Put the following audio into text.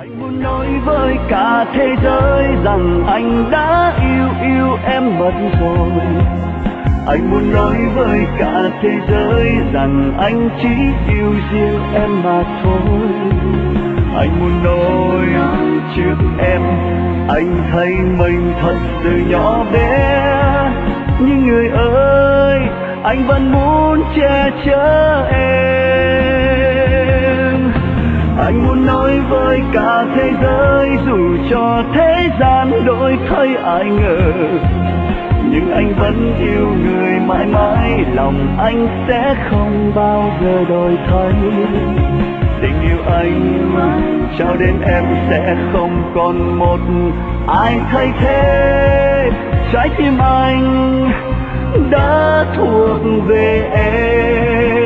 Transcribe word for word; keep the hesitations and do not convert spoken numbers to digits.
Anh muốn nói với cả thế giới rằng anh đã yêu yêu em mất rồi. Anh muốn nói với cả thế giới rằng anh chỉ yêu riêng em mà thôi. Anh muốn nói trước em, anh thấy mình thật sự nhỏ bé. Nhưng người ơi, anh vẫn muốn che chở em. Anh muốn nói với cả thế giới dù cho thế gian đổi thay ai ngờ, nhưng anh vẫn yêu người mãi mãi, lòng anh sẽ không bao giờ đổi thay. Tình yêu anh trao đến em sẽ không còn một ai thay thế. Trái tim anh đã thuộc về em.